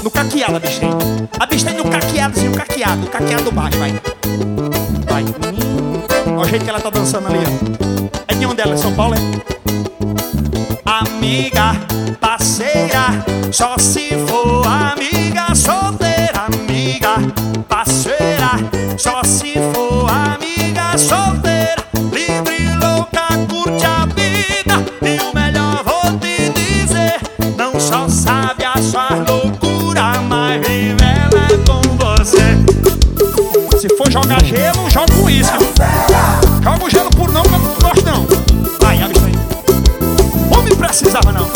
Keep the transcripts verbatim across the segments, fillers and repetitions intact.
No caqueado, a bicha tem. A bicha tem no caqueadozinho, caqueado, caqueado baixo, vai. Vai. Olha o jeito que ela tá dançando ali, ó. É de onde ela? É São Paulo, é? Amiga, parceira, só se for amiga solteira. Amiga, parceira, só se for amiga solteira. Livre, louca, curte a vida. E o melhor vou te dizer, não só sabe a sua loucura, mas vive ela com você. Se for jogar gelo, joga com isso. Joga o gelo por não, que eu não gosto não. Vai, abre isso aí. Homem precisava não.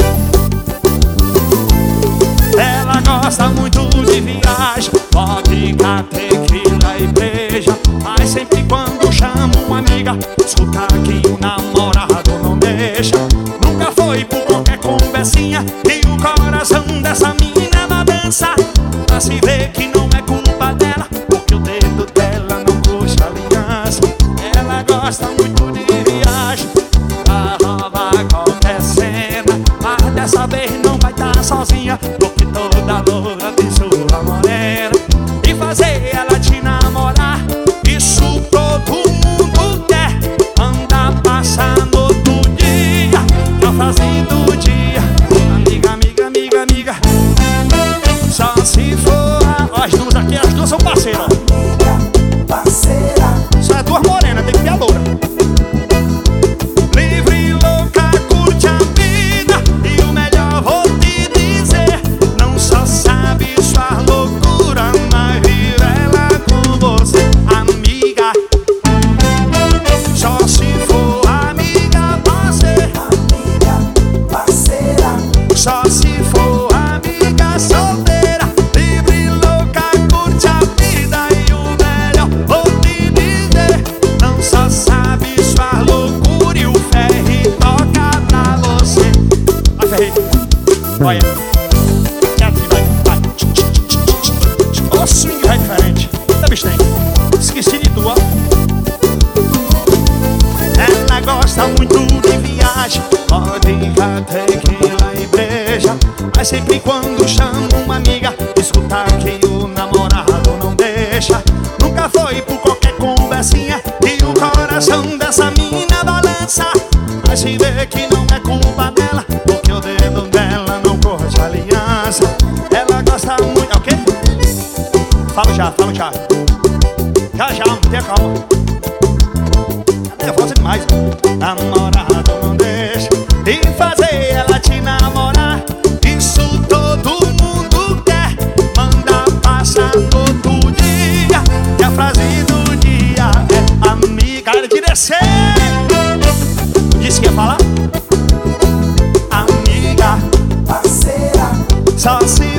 Ela gosta muito de viagem, vodka, tequila e beija. Mas sempre quando chama uma amiga, escuta que o namorado não deixa. Nunca foi por qualquer conversinha e o coração dessa menina balança. Pra se ver que não é culpa dela, porque o dedo dela não puxa aliança. Ela gosta muito de viagem, pra roubar qualquer cena. Mas dessa vez não vai estar sozinha, porque toda loura tem sua morena. E fazer ela te namorar, isso todo mundo quer. Anda passando outro dia, que é a frase do dia. Amiga, amiga, amiga, amiga, só se for a... As duas aqui, as duas são parceiras, ó. Parceira. Só é duas morenas, tem que ter a loura. Livre, louca, curte a vida. E o melhor vou te dizer, não só sabe sua loucura, mas vive ela com você. Amiga, só se for amiga, parceira. Amiga, parceira. Só se for amiga solteira. Livre, louca, curte a vida. E o melhor vou te dizer, não só sabe sua loucura, e o Ferri toca pra você. Vai, Ferri, olha. Aqui assim, vai, vai. Olha o swing, vai diferente. Tá, bicho, tem. Esqueci de tu, ó. Ela gosta muito de viagem, vodka, tequila e beija. Mas sempre quando chama uma amiga, escuta que o namorado não deixa. Nunca foi por qualquer conversinha e o coração dessa mina balança. Mas se vê que não é culpa dela, porque o dedo dela não corte a aliança. Ela gosta muito... É o quê? Fala já, fala já. Já, já, tenha calma. É nervosa demais. Namorado não deixa. E fazer ela te namorar, isso todo mundo quer. Manda passar todo dia, e a frase do dia é amiga. Era de descer. Disse que ia falar? Amiga, Parceira. só se